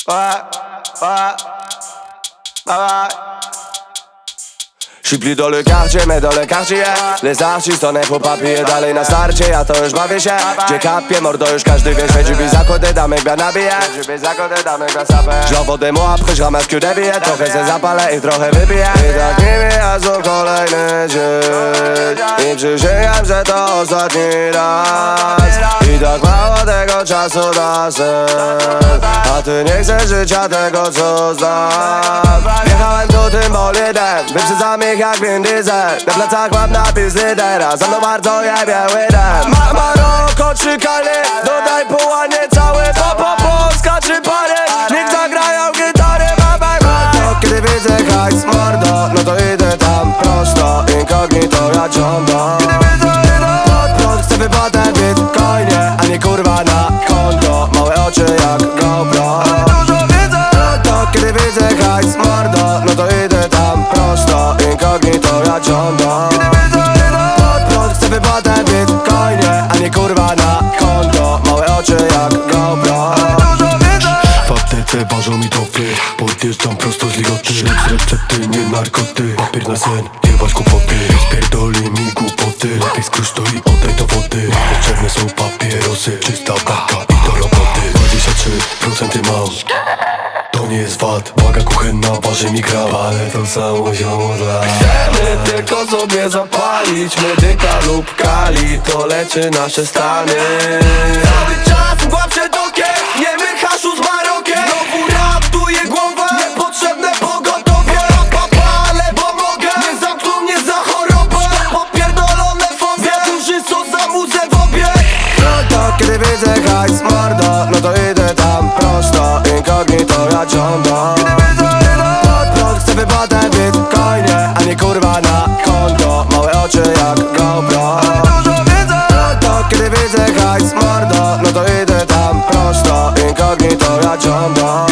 Szybli do le quartier, mais dans le quartier les artistes on est pour papier. Dalej na starcie, ja to już bawię się. Gdzie kapie, mordo już każdy wie. J'fais du bizarre côté damy bien habillé. J'en vaux des mots, après j'ramasse que des billets. Trochę se zapalę i trochę wypiję. I tak nie mijadzą kolejny dzień. I przysięgam, że to ostatni raz. I tak mało tego czasu na sen. A ty nie chcesz życia tego, co znam. Jechałem tu tym bolidem, wyprzedzam ich jak Vin Diesel. Na plecach mam napis lidera, za mną bardzo jebie łydem. Maroko czy Kali, dodaj pół, a nie cały. Polska czy Paryż, niech zagrają gitary. To kiedy widzę hajs, mordo, no to idę tam prosto. Incognito ja ciągam. Podprąd chcę wypłatę w bitcoinie, a nie kurwa na konto. Małe oczy jak GoPro. To kiedy widzę hajs, mordo, no to idę tam prosto. Incognito ja ciągam. Podprąd chcę wypłatę w bitcoinie, a nie kurwa na konto. Małe oczy jak GoPro. Te ważą mi topy, podjeżdżam prosto z ligoty. Z recepty, nie narkoty. Papier na sen, nie waż kłopoty. Spierdoli mi głupoty. Lepiej skróż to i oddaj do wody. Potrzebne są papierosy, czysta baka i do roboty. 23% mam, to nie jest wad. Waga kuchenna waży mi gram, ale to samo zioło dla. Chcemy tylko sobie zapalić medyka lub kali. To leczy nasze stany. Cały czas mgła przed okiem, jemy haszu z Marokiem. Znowu ratuje głowa, niepotrzebne pogotowie. Ale pomogę, nie zamknął mnie za chorobę. Popierdolone fobie, duży sos za muzę w obieg. No to kiedy widzę hajs, mordo, no to idę tam prosto. Incognito ja ciągam. Podprąd chcę wypłatę w bitcoinie, a nie kurwa na konto. Małe oczy jak GoPro. To kiedy widzę hajs, mordo, no to idę tam prosto. Incognito ja ciągam.